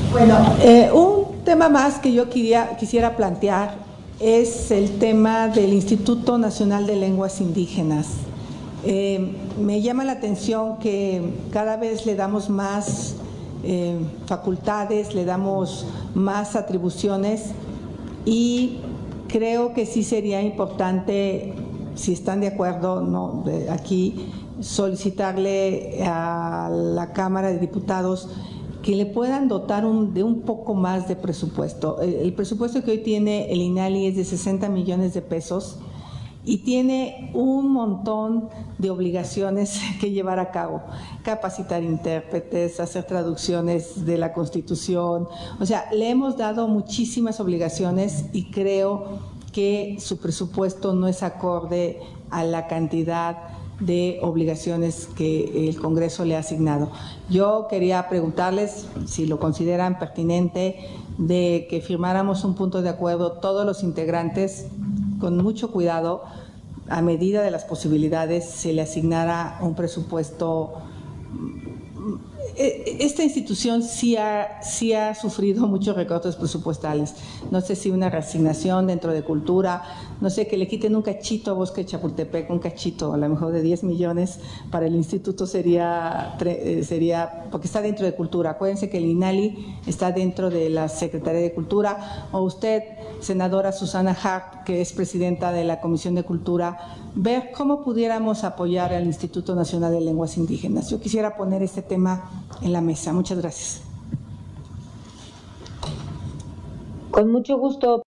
Bueno, un tema más que yo quisiera plantear es el tema del Instituto Nacional de Lenguas Indígenas. Me llama la atención que cada vez le damos más facultades, le damos más atribuciones y creo que sí sería importante, si están de acuerdo, ¿no?, aquí solicitarle a la Cámara de Diputados que le puedan dotar de un poco más de presupuesto. El presupuesto que hoy tiene el INALI es de 60 millones de pesos y tiene un montón de obligaciones que llevar a cabo, capacitar intérpretes, hacer traducciones de la Constitución, o sea, le hemos dado muchísimas obligaciones y creo que su presupuesto no es acorde a la cantidad de obligaciones que el Congreso le ha asignado. Yo quería preguntarles si lo consideran pertinente de que firmáramos un punto de acuerdo todos los integrantes con mucho cuidado, a medida de las posibilidades se le asignara un presupuesto. Esta institución sí ha sufrido muchos recortes presupuestales. No sé si una reasignación dentro de cultura, no sé, que le quiten un cachito a Bosque de Chapultepec, un cachito, a lo mejor de 10 millones para el instituto sería, porque está dentro de cultura. Acuérdense que el INALI está dentro de la Secretaría de Cultura, o usted, senadora Susana Hart, que es presidenta de la Comisión de Cultura, ver cómo pudiéramos apoyar al Instituto Nacional de Lenguas Indígenas. Yo quisiera poner este tema en la mesa. Muchas gracias. Con mucho gusto.